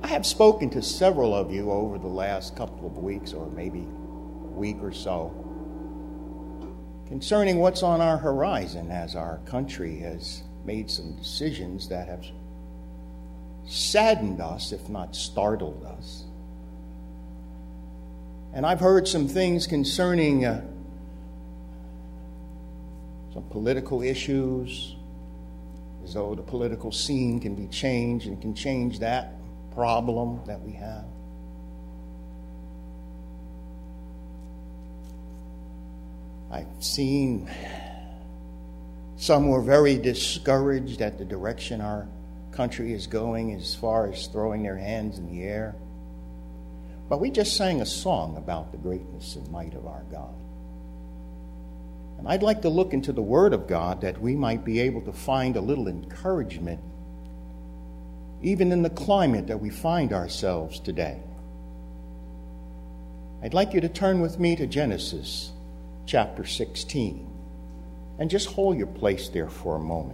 have spoken to several of you over the last couple of weeks, or maybe a week or so, concerning what's on our horizon as our country has made some decisions that have saddened us, if not startled us. And I've heard some things concerning some political issues, as though the political scene can be changed and can change that problem that we have. I've seen some were very discouraged at the direction our country is going as far as throwing their hands in the air. But we just sang a song about the greatness and might of our God. And I'd like to look into the Word of God that we might be able to find a little encouragement even in the climate that we find ourselves today. I'd like you to turn with me to Genesis chapter 16 and just hold your place there for a moment.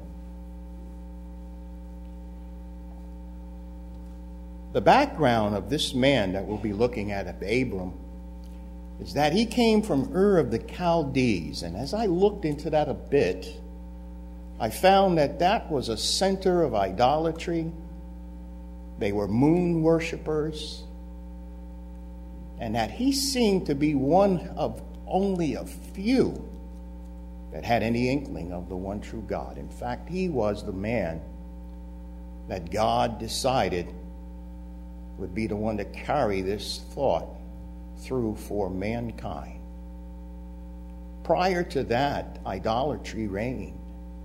The background of this man that we'll be looking at, Abram, is that he came from Ur of the Chaldees. And as I looked into that a bit, I found that that was a center of idolatry. They were moon worshipers. And that he seemed to be one of only a few that had any inkling of the one true God. In fact, he was the man that God decided would be the one to carry this thought through for mankind. Prior to that, idolatry reigned.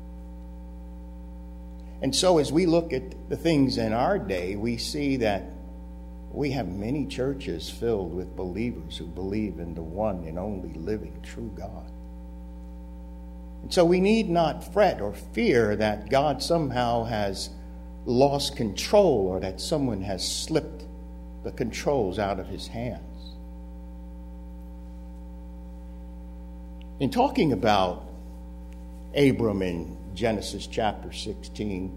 And so as we look at the things in our day, we see that we have many churches filled with believers who believe in the one and only living true God. And so we need not fret or fear that God somehow has lost control or that someone has slipped the controls out of his hands. In talking about Abram in Genesis chapter 16,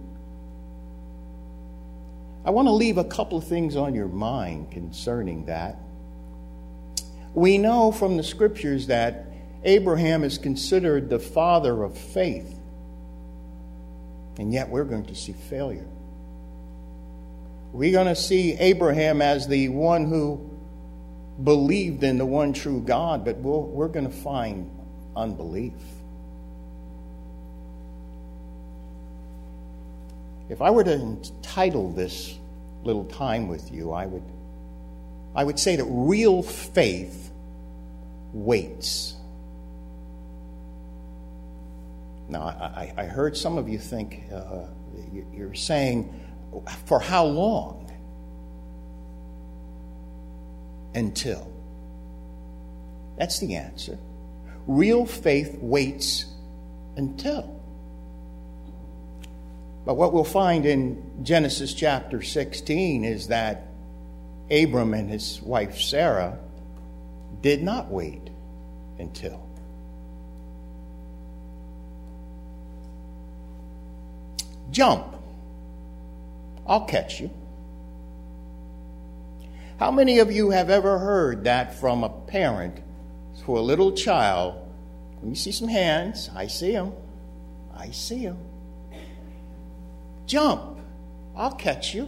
I want to leave a couple of things on your mind concerning that. We know from the scriptures that Abraham is considered the father of faith, and yet we're going to see failure. We're going to see Abraham as the one who believed in the one true God, but we're going to find unbelief. If I were to entitle this little time with you, I would say that real faith waits. Now, I heard some of you think, you're saying, for how long? Until. That's the answer. Real faith waits until. But what we'll find in Genesis chapter 16 is that Abram and his wife Sarah did not wait until. Jump. I'll catch you. How many of you have ever heard that from a parent for a little child? Let me see some hands. I see them. I see them. Jump. I'll catch you.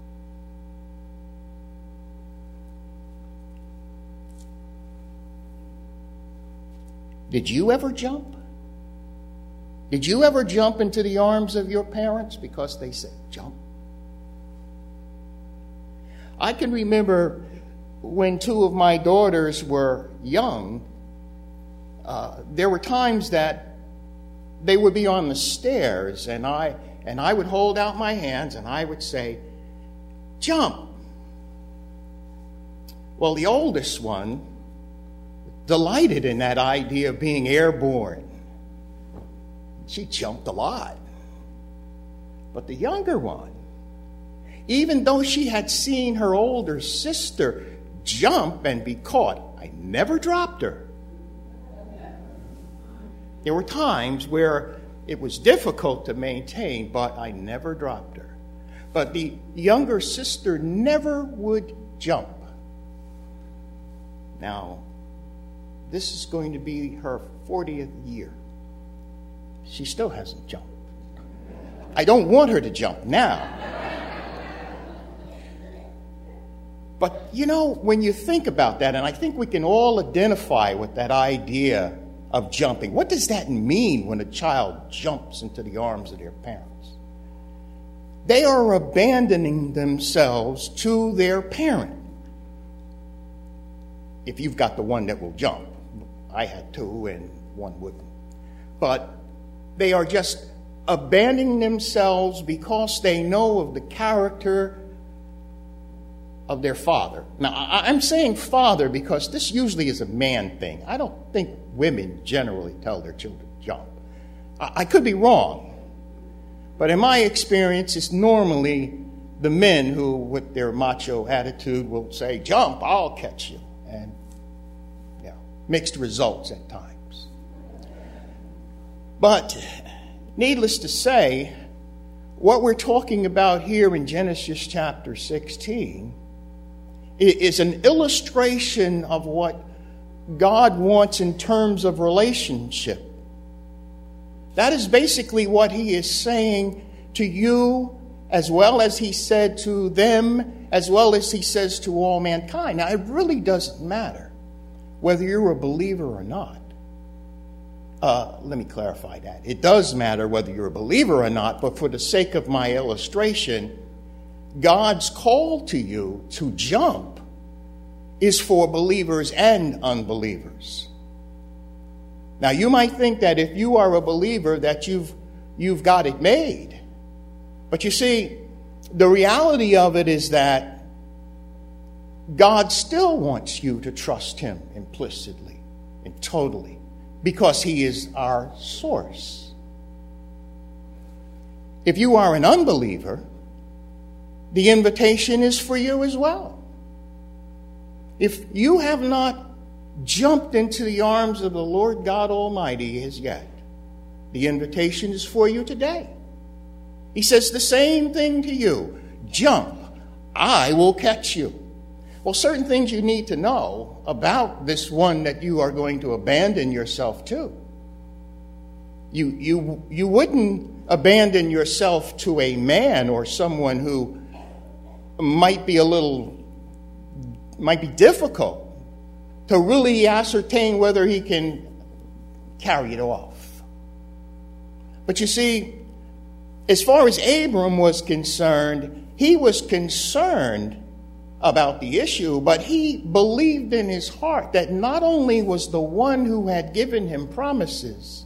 Did you ever jump? Did you ever jump into the arms of your parents because they said, jump? I can remember when two of my daughters were young, there were times that they would be on the stairs and I would hold out my hands and I would say, jump. Well, the oldest one delighted in that idea of being airborne. She jumped a lot. But the younger one, even though she had seen her older sister jump and be caught, I never dropped her. There were times where it was difficult to maintain, but I never dropped her. but the younger sister never would jump. Now, this is going to be her 40th year. She still hasn't jumped. I don't want her to jump now. But, when you think about that, and I think we can all identify with that idea of jumping. What does that mean when a child jumps into the arms of their parents? They are abandoning themselves to their parent. If you've got the one that will jump. I had two and one wouldn't. But they are just abandoning themselves because they know of the character of their father. Now, I'm saying father because this usually is a man thing. I don't think women generally tell their children to jump. I could be wrong. But in my experience, it's normally the men who, with their macho attitude, will say, jump, I'll catch you. And, mixed results at times. But, needless to say, what we're talking about here in Genesis chapter 16 is an illustration of what God wants in terms of relationship. That is basically what he is saying to you, as well as he said to them, as well as he says to all mankind. Now, it really doesn't matter whether you're a believer or not. Let me clarify that. It does matter whether you're a believer or not, but for the sake of my illustration, God's call to you to jump is for believers and unbelievers. Now, you might think that if you are a believer that you've got it made. But you see, the reality of it is that God still wants you to trust him implicitly and totally because he is our source. If you are an unbeliever, the invitation is for you as well. If you have not jumped into the arms of the Lord God Almighty as yet, the invitation is for you today. He says the same thing to you. Jump, I will catch you. Well, certain things you need to know about this one that you are going to abandon yourself to. You wouldn't abandon yourself to a man or someone who might be difficult to really ascertain whether he can carry it off. But you see, as far as Abram was concerned, he was concerned about the issue, but he believed in his heart that not only was the one who had given him promises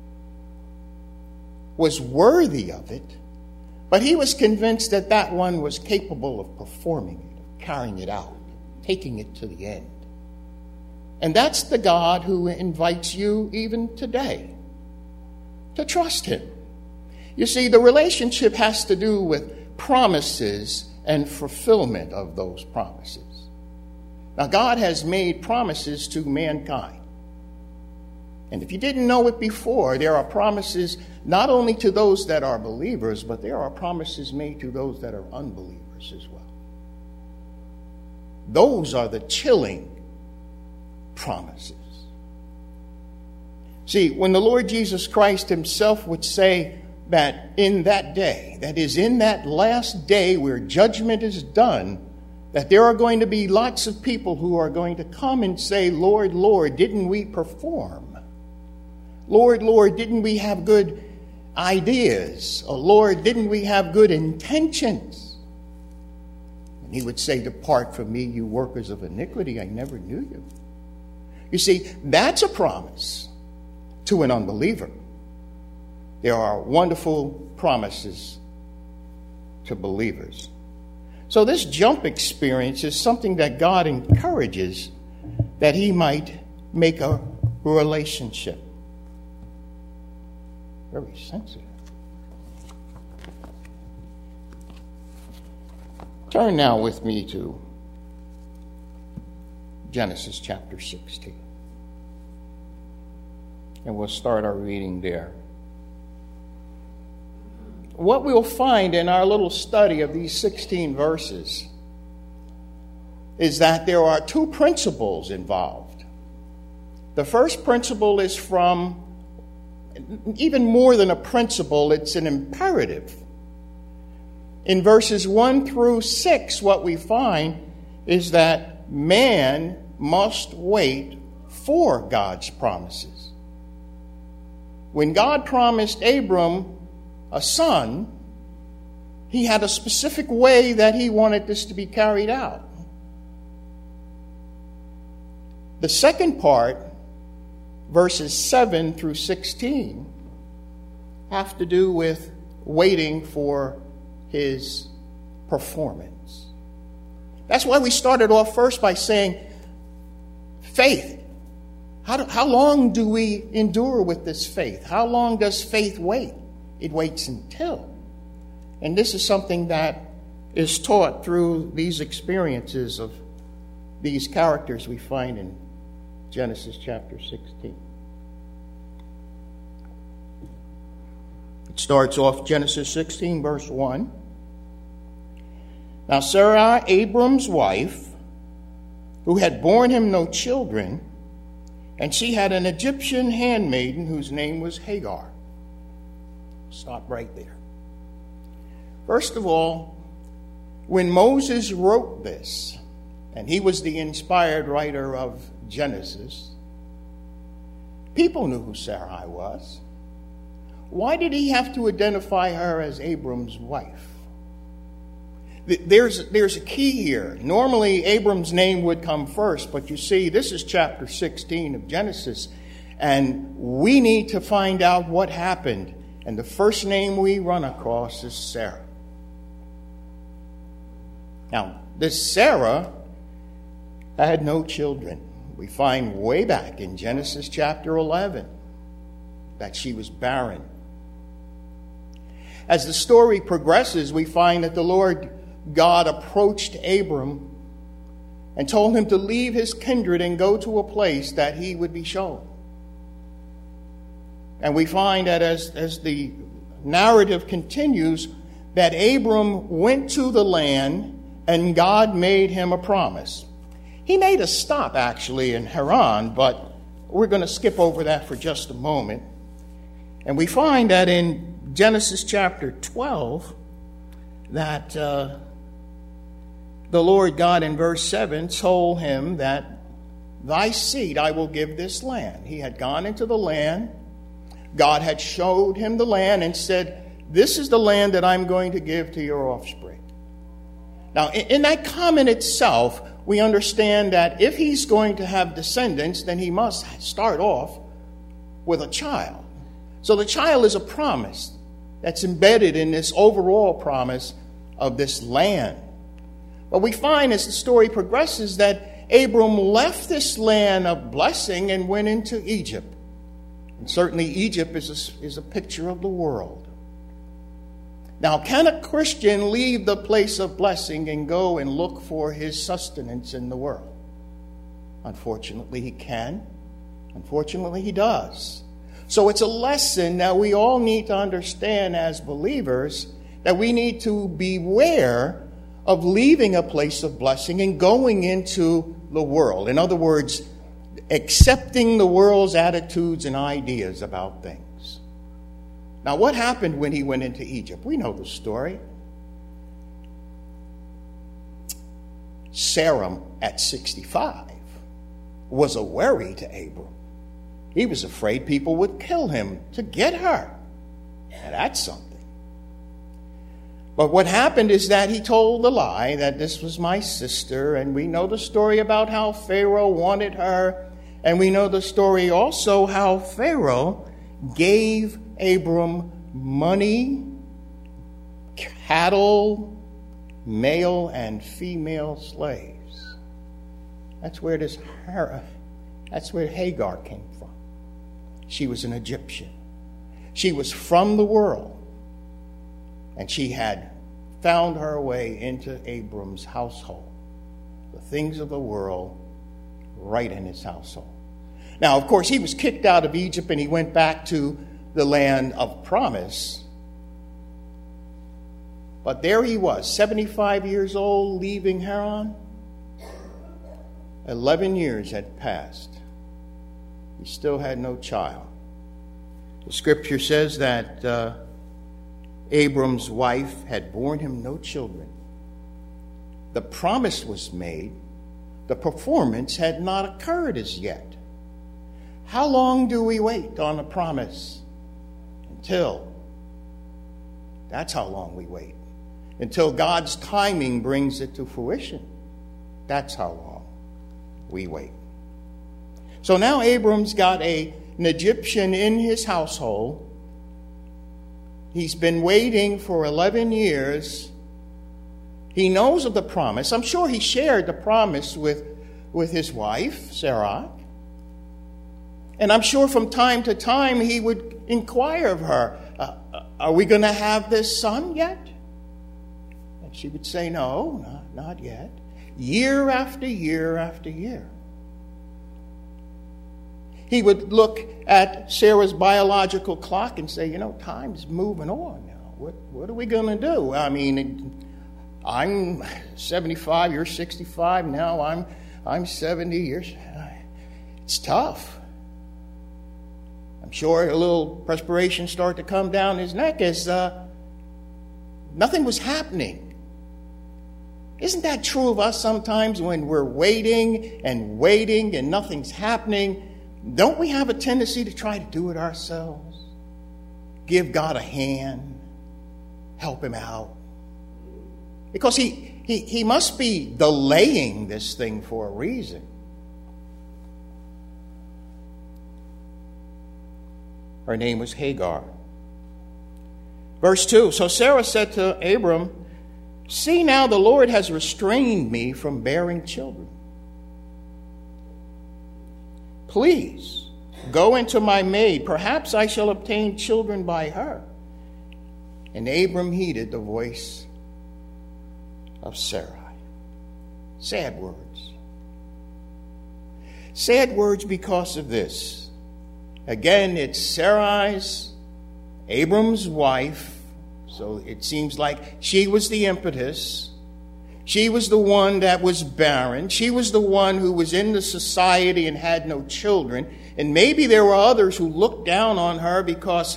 was worthy of it, but he was convinced that that one was capable of performing it, of carrying it out, taking it to the end. And that's the God who invites you even today to trust him. You see, the relationship has to do with promises and fulfillment of those promises. Now, God has made promises to mankind. And if you didn't know it before, there are promises not only to those that are believers, but there are promises made to those that are unbelievers as well. Those are the chilling promises. See, when the Lord Jesus Christ himself would say that in that day, that is in that last day where judgment is done, that there are going to be lots of people who are going to come and say, Lord, Lord, didn't we perform? Lord, Lord, didn't we have good ideas? Or Lord, didn't we have good intentions? And he would say, depart from me, you workers of iniquity, I never knew you. You see, that's a promise to an unbeliever. There are wonderful promises to believers. So this jump experience is something that God encourages that he might make a relationship. Very sensitive. Turn now with me to Genesis chapter 16. And we'll start our reading there. what we'll find in our little study of these 16 verses is that there are two principles involved. The first principle is from, even more than a principle, it's an imperative. In verses 1 through 6, what we find is that man must wait for God's promises. When God promised Abram a son, he had a specific way that he wanted this to be carried out. The second part, verses 7 through 16, have to do with waiting for his performance. That's why we started off first by saying, faith. How long do we endure with this faith? How long does faith wait? It waits until. And this is something that is taught through these experiences of these characters we find in Genesis chapter 16. It starts off Genesis 16, verse 1. Now Sarai, Abram's wife, who had borne him no children, and she had an Egyptian handmaiden whose name was Hagar. Stop right there. First of all, when Moses wrote this, and he was the inspired writer of Genesis, people knew who Sarai was. Why did he have to identify her as Abram's wife? There's a key here. Normally, Abram's name would come first, but you see, this is chapter 16 of Genesis, and we need to find out what happened. And the first name we run across is Sarah. Now, this Sarah had no children. We find way back in Genesis chapter 11 that she was barren. As the story progresses, we find that the Lord God approached Abram and told him to leave his kindred and go to a place that he would be shown. And we find that as the narrative continues, that Abram went to the land and God made him a promise. He made a stop, actually, in Haran, but we're going to skip over that for just a moment. And we find that in Genesis chapter 12, that the Lord God in verse 7 told him that thy seed I will give this land. He had gone into the land. God had showed him the land and said, this is the land that I'm going to give to your offspring. Now, in that comment itself, we understand that if he's going to have descendants, then he must start off with a child. So the child is a promise that's embedded in this overall promise of this land. But we find as the story progresses that Abram left this land of blessing and went into Egypt. And certainly Egypt is a picture of the world. Now, can a Christian leave the place of blessing and go and look for his sustenance in the world? Unfortunately, he can. Unfortunately, he does. So it's a lesson that we all need to understand as believers, that we need to beware of leaving a place of blessing and going into the world. In other words, accepting the world's attitudes and ideas about things. Now, what happened when he went into Egypt? We know the story. Sarah, at 65, was a worry to Abram. He was afraid people would kill him to get her. Now, that's something. But what happened is that he told the lie that this was my sister, and we know the story about how Pharaoh wanted her, and we know the story also how Pharaoh gave Abram money, cattle, male and female slaves. That's where Hagar came from. She was an Egyptian. She was from the world. And she had found her way into Abram's household. The things of the world right in his household. Now, of course, he was kicked out of Egypt and he went back to the land of promise. But there he was, 75 years old, leaving Haran. 11 years had passed. He still had no child. The scripture says that Abram's wife had borne him no children. The promise was made. The performance had not occurred as yet. How long do we wait on a promise? That's how long we wait. Until God's timing brings it to fruition. That's how long we wait. So now Abram's got an Egyptian in his household. He's been waiting for 11 years. He knows of the promise. I'm sure he shared the promise with his wife, Sarah. And I'm sure from time to time he would inquire of her, are we going to have this son yet? And she would say, no, not yet. Year after year after year. He would look at Sarah's biological clock and say, time's moving on now. What are we going to do? I mean, I'm 75, you're 65, now I'm 70 years. It's tough. I'm sure a little perspiration started to come down his neck as nothing was happening. Isn't that true of us sometimes when we're waiting and nothing's happening? Don't we have a tendency to try to do it ourselves? Give God a hand, help him out. Because he must be delaying this thing for a reason. Her name was Hagar. Verse 2, so Sarah said to Abram, see now the Lord has restrained me from bearing children. Please, go into my maid. Perhaps I shall obtain children by her. And Abram heeded the voice of Sarai. Sad words. Sad words because of this. Again, it's Sarai's, Abram's wife. So it seems like she was the impetus. She was the one that was barren. She was the one who was in the society and had no children. And maybe there were others who looked down on her because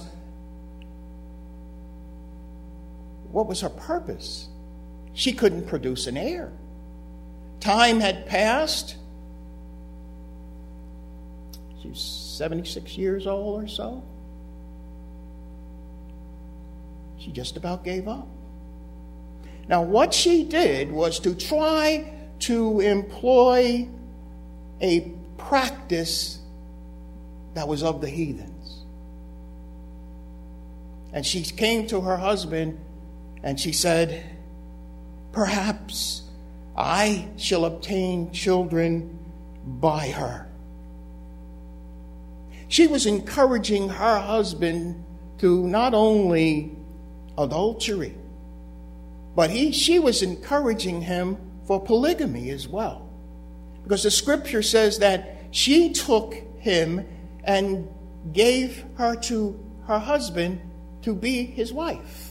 what was her purpose? She couldn't produce an heir. Time had passed. She was 76 years old or so. She just about gave up. Now, what she did was to try to employ a practice that was of the heathens. And she came to her husband and she said, perhaps I shall obtain children by her. She was encouraging her husband to not only adultery, but she was encouraging him for polygamy as well. Because the scripture says that she took him and gave her to her husband to be his wife.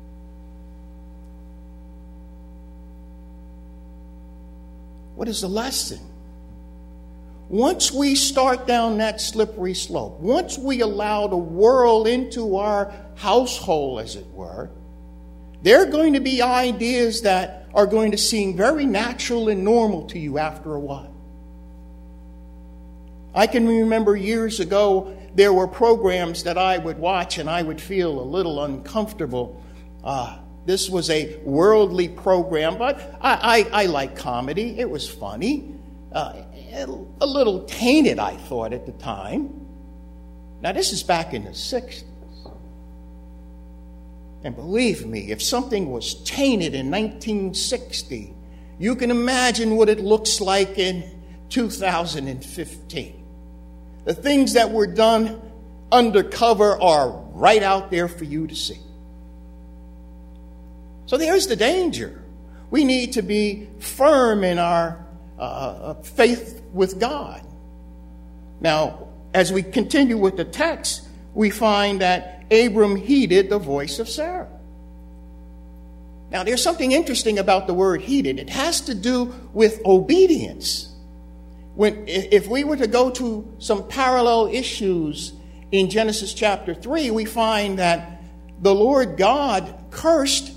What is the lesson? Once we start down that slippery slope, once we allow the world into our household, as it were, there are going to be ideas that are going to seem very natural and normal to you after a while. I can remember years ago, there were programs that I would watch and I would feel a little uncomfortable. This was a worldly program, but I like comedy. It was funny. A little tainted, I thought, at the time. Now, this is back in the 60s. And believe me, if something was tainted in 1960, you can imagine what it looks like in 2015. The things that were done undercover are right out there for you to see. So there's the danger. We need to be firm in our faith with God. Now, as we continue with the text, we find that Abram heeded the voice of Sarah. Now, there's something interesting about the word heeded. It has to do with obedience. If we were to go to some parallel issues in Genesis chapter 3, we find that the Lord God cursed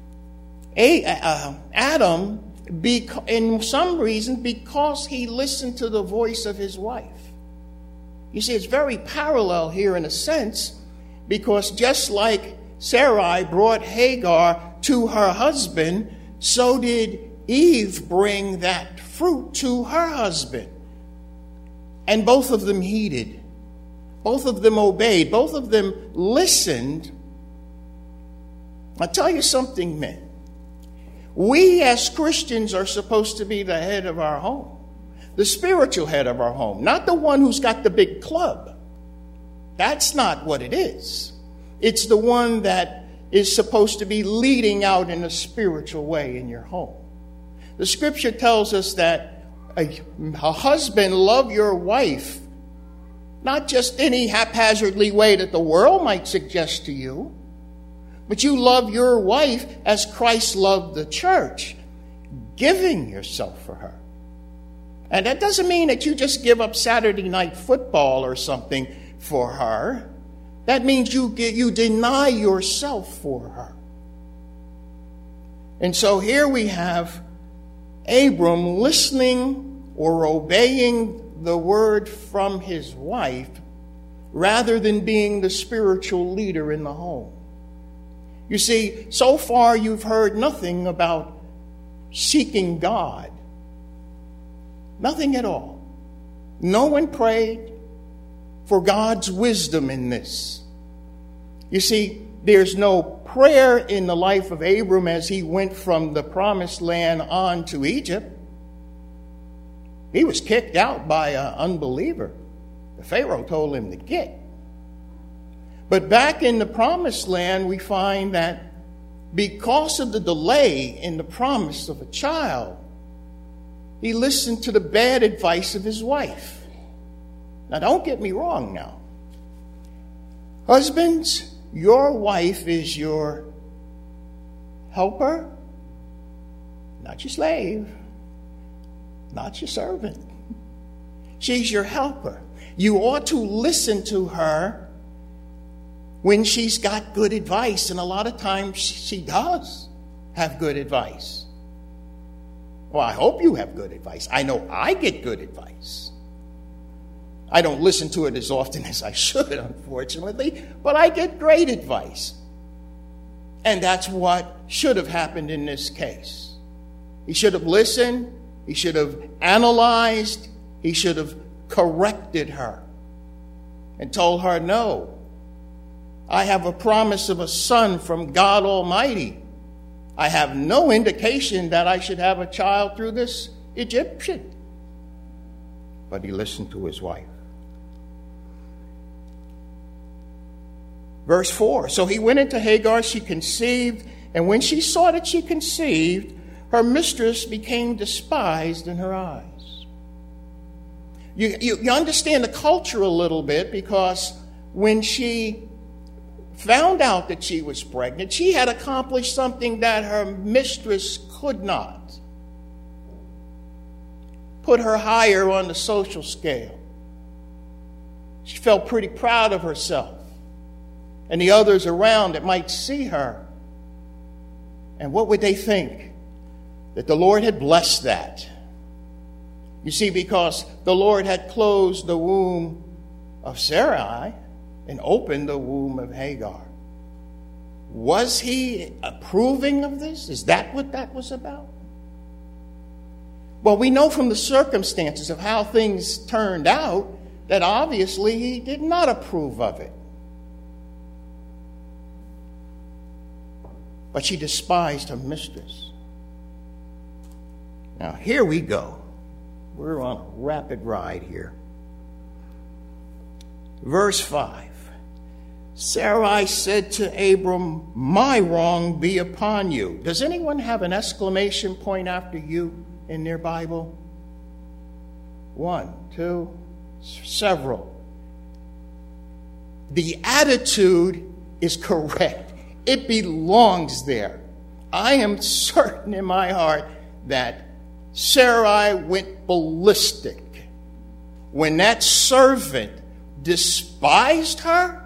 Adam in some reason because he listened to the voice of his wife. You see, it's very parallel here in a sense, because just like Sarai brought Hagar to her husband, so did Eve bring that fruit to her husband. And both of them heeded. Both of them obeyed. Both of them listened. I'll tell you something, men. We as Christians are supposed to be the head of our home. The spiritual head of our home. Not the one who's got the big club. That's not what it is. It's the one that is supposed to be leading out in a spiritual way in your home. The scripture tells us that a husband, love your wife, not just any haphazardly way that the world might suggest to you, but you love your wife as Christ loved the church, giving yourself for her. And that doesn't mean that you just give up Saturday night football or something for her. That means you deny yourself for her. And so here we have Abram listening or obeying the word from his wife rather than being the spiritual leader in the home. You see, so far you've heard nothing about seeking God. Nothing at all. No one prayed for God's wisdom in this. You see, there's no prayer in the life of Abram as he went from the promised land on to Egypt. He was kicked out by an unbeliever. The Pharaoh told him to get. But back in the promised land, we find that because of the delay in the promise of a child, he listened to the bad advice of his wife. Now, don't get me wrong now. Husbands, your wife is your helper, not your slave, not your servant. She's your helper. You ought to listen to her when she's got good advice, and a lot of times she does have good advice. Well, I hope you have good advice. I know I get good advice. I don't listen to it as often as I should, unfortunately, but I get great advice. And that's what should have happened in this case. He should have listened. He should have analyzed. He should have corrected her and told her, no, I have a promise of a son from God Almighty. I have no indication that I should have a child through this Egyptian. But he listened to his wife. Verse 4, so he went into Hagar, she conceived, and when she saw that she conceived, her mistress became despised in her eyes. You understand the culture a little bit, because when she found out that she was pregnant, she had accomplished something that her mistress could not. Put her higher on the social scale. She felt pretty proud of herself. And the others around that might see her. And what would they think? That the Lord had blessed that. You see, because the Lord had closed the womb of Sarai and opened the womb of Hagar. Was he approving of this? Is that what that was about? Well, we know from the circumstances of how things turned out that obviously he did not approve of it. But she despised her mistress. Now, here we go. We're on a rapid ride here. Verse 5. Sarai said to Abram, my wrong be upon you. Does anyone have an exclamation point after you in their Bible? One, two, several. The attitude is correct. It belongs there. I am certain in my heart that Sarai went ballistic when that servant despised her.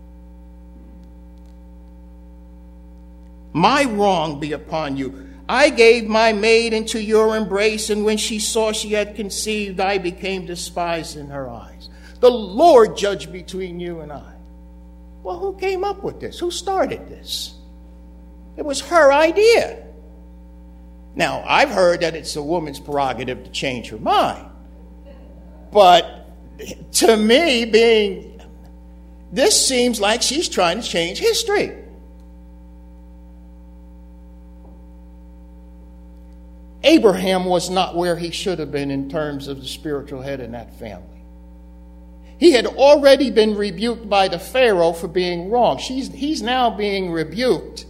My wrong be upon you. I gave my maid into your embrace, and when she saw she had conceived, I became despised in her eyes. The Lord judge between you and I. Well, who came up with this? Who started this? It was her idea. Now, I've heard that it's a woman's prerogative to change her mind. But to me, this seems like she's trying to change history. Abraham was not where he should have been in terms of the spiritual head in that family. He had already been rebuked by the Pharaoh for being wrong. He's now being rebuked.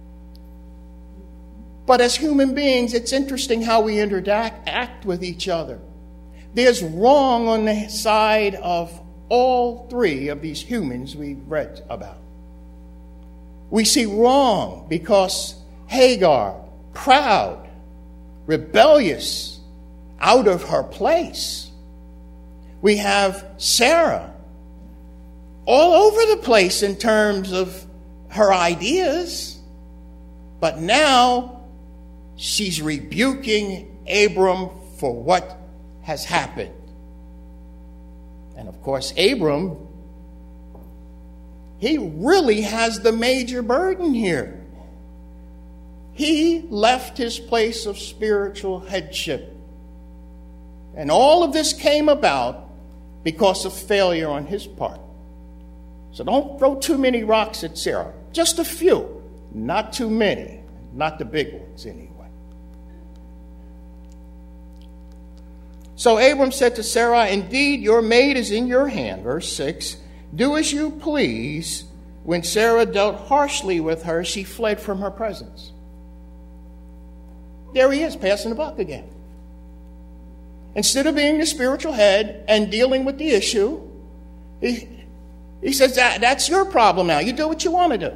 But as human beings, it's interesting how we act with each other. There's wrong on the side of all three of these humans we read about. We see wrong because Hagar, proud, rebellious, out of her place. We have Sarah, all over the place in terms of her ideas. But now she's rebuking Abram for what has happened. And of course, Abram, he really has the major burden here. He left his place of spiritual headship. And all of this came about because of failure on his part. So don't throw too many rocks at Sarah. Just a few. Not too many. Not the big ones, anyway. So Abram said to Sarah, "Indeed, your maid is in your hand." Verse 6. "Do as you please." When Sarah dealt harshly with her, she fled from her presence. There he is, passing the buck again. Instead of being the spiritual head and dealing with the issue, he says, that's your problem now. You do what you want to do.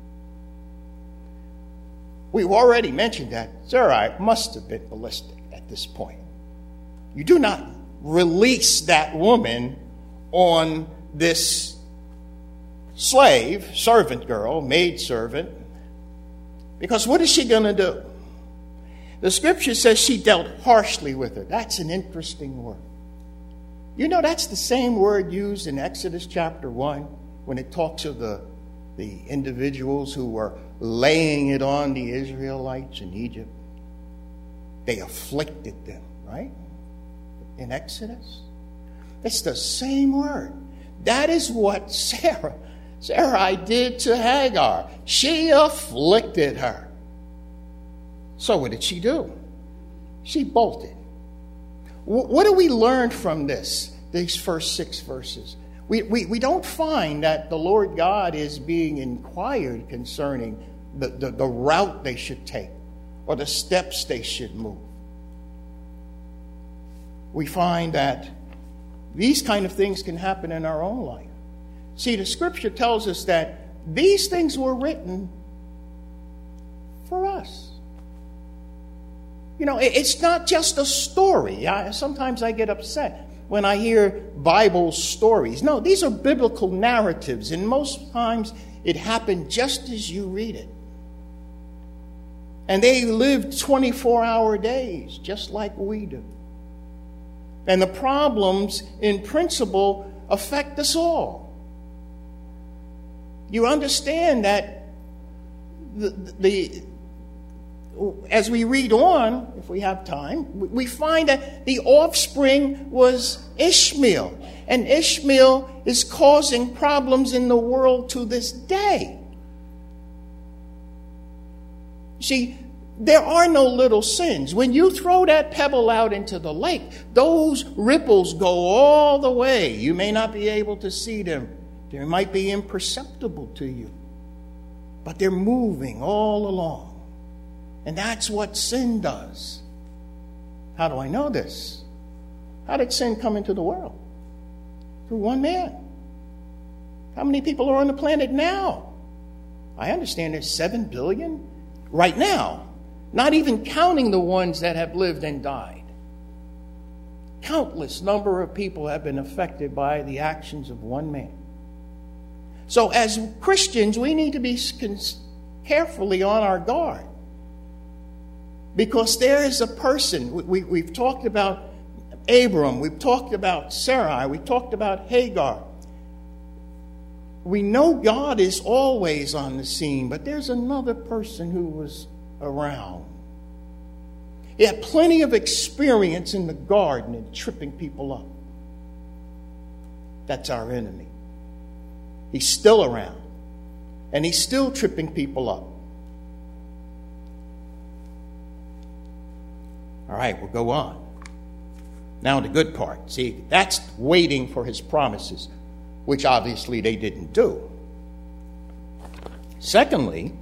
We've already mentioned that Sarai must have been ballistic at this point. You do not release that woman on this slave, servant girl, maid servant, because what is she going to do? The scripture says she dealt harshly with her. That's an interesting word. You know, that's the same word used in Exodus chapter 1 when it talks of the individuals who were laying it on the Israelites in Egypt. They afflicted them, right? In Exodus. It's the same word. That is what Sarai did to Hagar. She afflicted her. So what did she do? She bolted. What do we learn from these first 6 verses? We don't find that the Lord God is being inquired concerning the route they should take or the steps they should move. We find that these kind of things can happen in our own life. See, the scripture tells us that these things were written for us. You know, it's not just a story. Sometimes I get upset when I hear Bible stories. No, these are biblical narratives, and most times it happened just as you read it. And they lived 24-hour days, just like we do. And the problems, in principle, affect us all. You understand that as we read on, if we have time, we find that the offspring was Ishmael. And Ishmael is causing problems in the world to this day. See, there are no little sins. When you throw that pebble out into the lake, those ripples go all the way. You may not be able to see them. They might be imperceptible to you. But they're moving all along. And that's what sin does. How do I know this? How did sin come into the world? Through one man. How many people are on the planet now? I understand there's 7 billion. right now, not even counting the ones that have lived and died. Countless number of people have been affected by the actions of one man. So as Christians, we need to be carefully on our guard. Because there is a person, we've talked about Abram, we've talked about Sarai, we've talked about Hagar. We know God is always on the scene, but there's another person who was around. He had plenty of experience in the garden and tripping people up. That's our enemy. He's still around, and he's still tripping people up. All right, we'll go on. Now the good part. See, that's waiting for his promises, which obviously they didn't do. Secondly,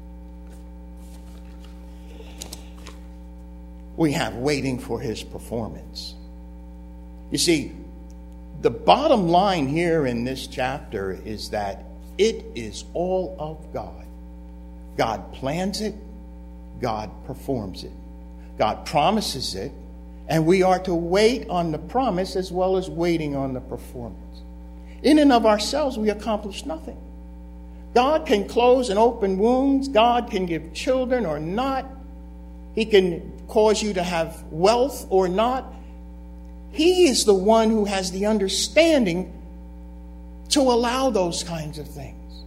we have waiting for his performance. You see, the bottom line here in this chapter is that it is all of God. God plans it, God performs it. God promises it, and we are to wait on the promise as well as waiting on the performance. In and of ourselves, we accomplish nothing. God can close and open wounds. God can give children or not. He can cause you to have wealth or not. He is the one who has the understanding to allow those kinds of things.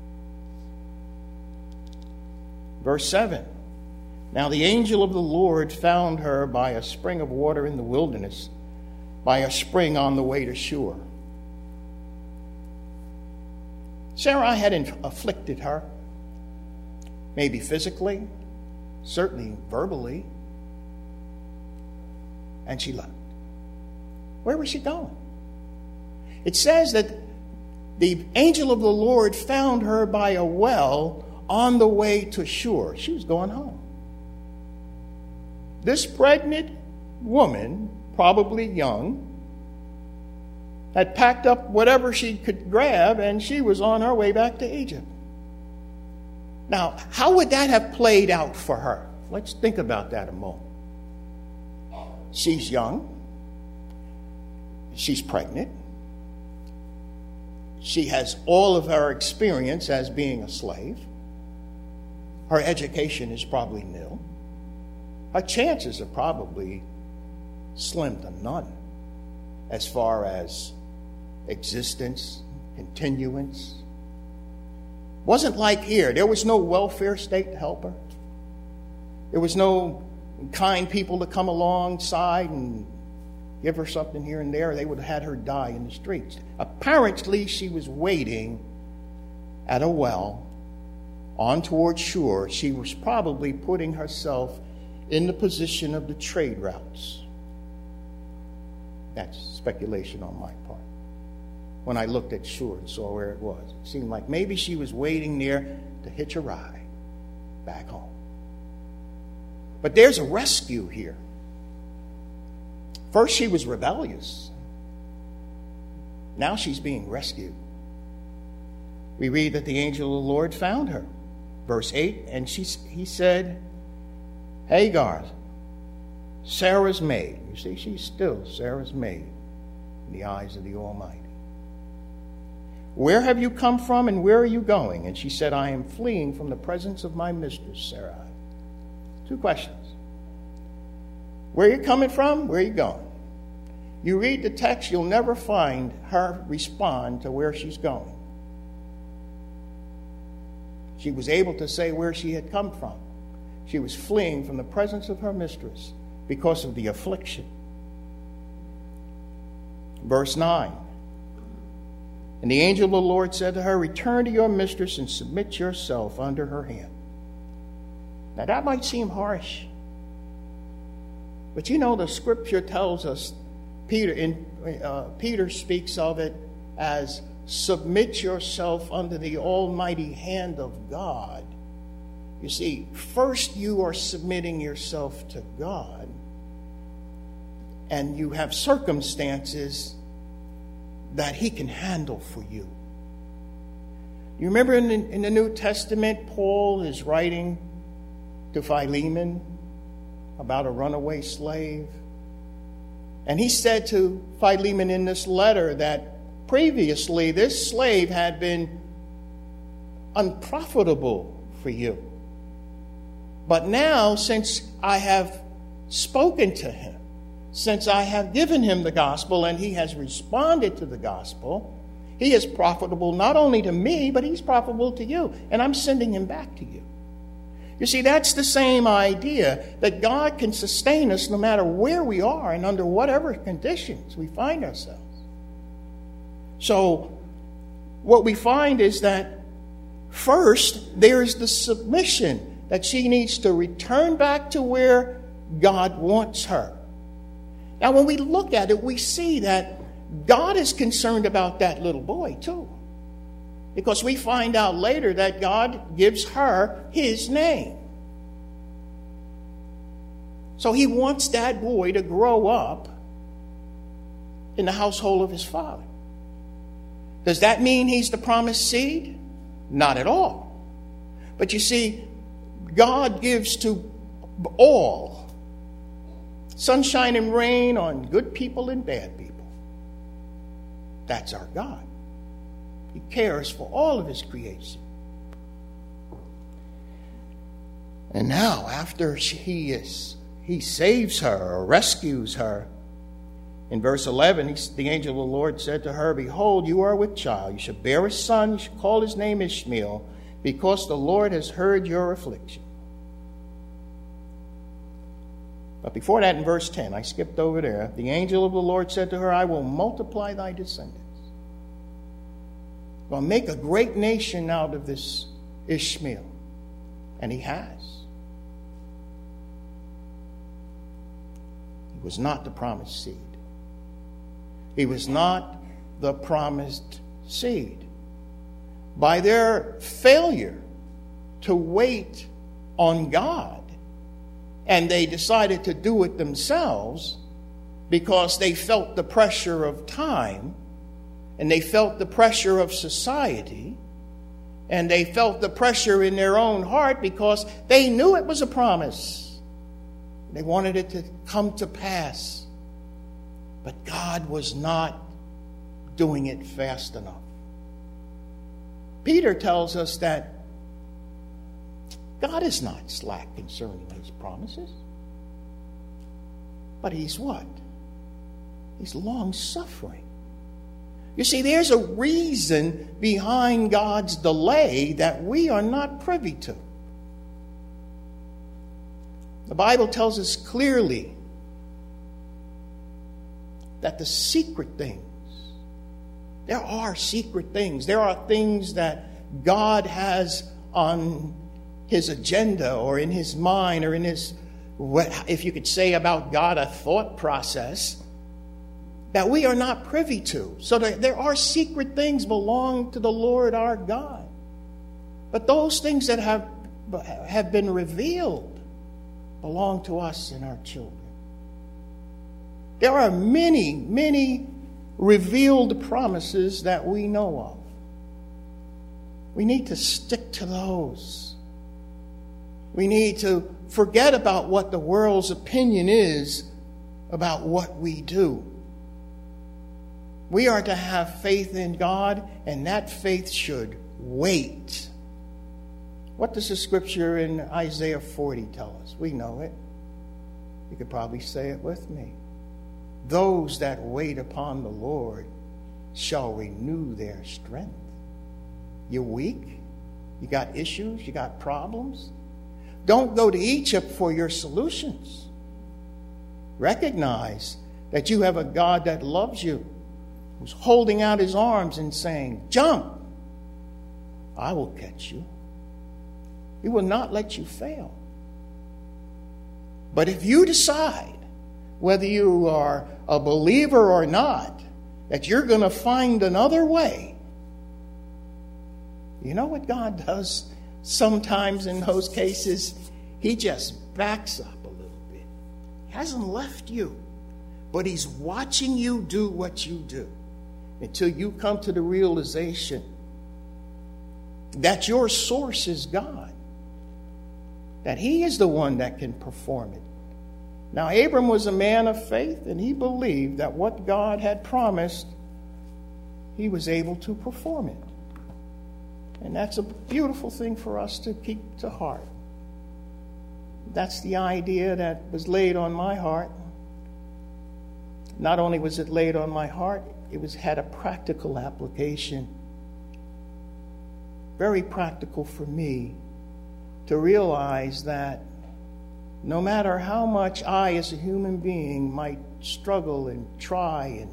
Verse 7. Now the angel of the Lord found her by a spring of water in the wilderness, by a spring on the way to Shur. Sarai had afflicted her, maybe physically, certainly verbally, and she left. Where was she going? It says that the angel of the Lord found her by a well on the way to Shur. She was going home. This pregnant woman, probably young, had packed up whatever she could grab, and she was on her way back to Egypt. Now, how would that have played out for her? Let's think about that a moment. She's young. She's pregnant. She has all of her experience as being a slave. Her education is probably nil. Her chances are probably slim to none as far as existence, continuance. Wasn't like here. There was no welfare state to help her. There was no kind people to come alongside and give her something here and there. They would have had her die in the streets. Apparently, she was waiting at a well on toward Shur. She was probably putting herself in the position of the trade routes. That's speculation on my part. When I looked at Shur and saw where it was, it seemed like maybe she was waiting there to hitch a ride back home. But there's a rescue here. First, she was rebellious. Now she's being rescued. We read that the angel of the Lord found her. Verse 8, and he said, Hagar, Sarah's maid. You see, she's still Sarah's maid in the eyes of the Almighty. Where have you come from and where are you going? And she said, I am fleeing from the presence of my mistress, Sarai. Two questions. Where are you coming from? Where are you going? You read the text, you'll never find her respond to where she's going. She was able to say where she had come from. She was fleeing from the presence of her mistress because of the affliction. Verse 9. And the angel of the Lord said to her, return to your mistress and submit yourself under her hand. Now that might seem harsh. But you know, the scripture tells us, Peter speaks of it as submit yourself under the almighty hand of God. You see, first you are submitting yourself to God, and you have circumstances that he can handle for you. You remember in the New Testament, Paul is writing to Philemon about a runaway slave. And he said to Philemon in this letter that previously this slave had been unprofitable for you. But now, since I have spoken to him, since I have given him the gospel and he has responded to the gospel, he is profitable not only to me, but he's profitable to you. And I'm sending him back to you. You see, that's the same idea, that God can sustain us no matter where we are and under whatever conditions we find ourselves. So what we find is that first, there's the submission, that she needs to return back to where God wants her. Now, when we look at it, we see that God is concerned about that little boy, too. Because we find out later that God gives her his name. So he wants that boy to grow up in the household of his father. Does that mean he's the promised seed? Not at all. But you see, God gives to all sunshine and rain on good people and bad people. That's our God. He cares for all of his creation. And now, after he saves her or rescues her, in verse 11, the angel of the Lord said to her, "Behold, you are with child. You shall bear a son. You shall call his name Ishmael, because the Lord has heard your affliction." But before that, in verse 10, I skipped over there. The angel of the Lord said to her, "I will multiply thy descendants. I'll make a great nation out of this Ishmael." And he has. He was not the promised seed. He was not the promised seed. By their failure to wait on God, and they decided to do it themselves because they felt the pressure of time, and they felt the pressure of society, and they felt the pressure in their own heart because they knew it was a promise. They wanted it to come to pass. But God was not doing it fast enough. Peter tells us that God is not slack concerning his promises. But he's what? He's long-suffering. You see, there's a reason behind God's delay that we are not privy to. The Bible tells us clearly that the secret things, there are secret things. There are things that God has on his agenda or in his mind or in his, if you could say about God, a thought process that we are not privy to. So there are secret things belong to the Lord our God. But those things that have been revealed belong to us and our children. There are many, many revealed promises that we know of. We need to stick to those. We need to forget about what the world's opinion is about what we do. We are to have faith in God, and that faith should wait. What does the scripture in Isaiah 40 tell us? We know it. You could probably say it with me. Those that wait upon the Lord shall renew their strength. You're weak? You got issues? You got problems? Don't go to Egypt for your solutions. Recognize that you have a God that loves you, who's holding out his arms and saying, "Jump! I will catch you." He will not let you fail. But if you decide, whether you are a believer or not, that you're going to find another way, you know what God does sometimes in those cases? He just backs up a little bit. He hasn't left you, but he's watching you do what you do until you come to the realization that your source is God, that he is the one that can perform it. Now, Abram was a man of faith, and he believed that what God had promised, he was able to perform it. And that's a beautiful thing for us to keep to heart. That's the idea that was laid on my heart. Not only was it laid on my heart, it had a practical application. Very practical for me to realize that no matter how much I as a human being might struggle and try, and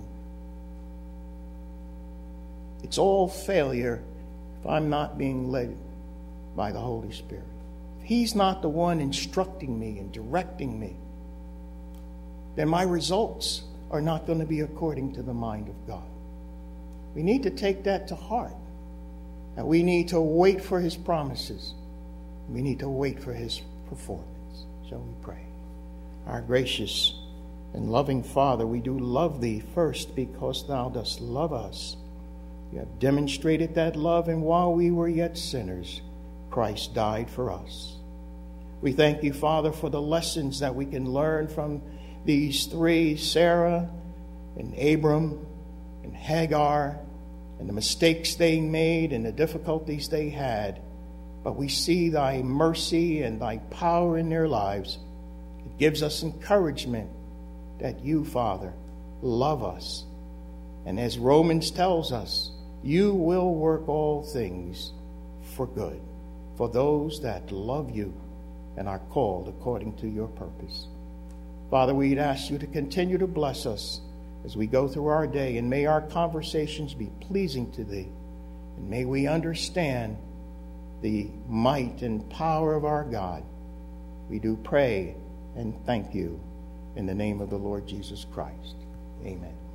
it's all failure if I'm not being led by the Holy Spirit. If He's not the one instructing me and directing me, then my results are not going to be according to the mind of God. We need to take that to heart. And we need to wait for His promises. We need to wait for His performance. Shall we pray? Our gracious and loving Father, we do love Thee first because Thou dost love us. You have demonstrated that love, and while we were yet sinners, Christ died for us. We thank You, Father, for the lessons that we can learn from these three, Sarah and Abram and Hagar, and the mistakes they made and the difficulties they had. But we see Thy mercy and Thy power in their lives. It gives us encouragement that You, Father, love us. And as Romans tells us, You will work all things for good for those that love You and are called according to Your purpose. Father, we'd ask You to continue to bless us as we go through our day, and may our conversations be pleasing to Thee, and may we understand the might and power of our God. We do pray and thank You in the name of the Lord Jesus Christ. Amen.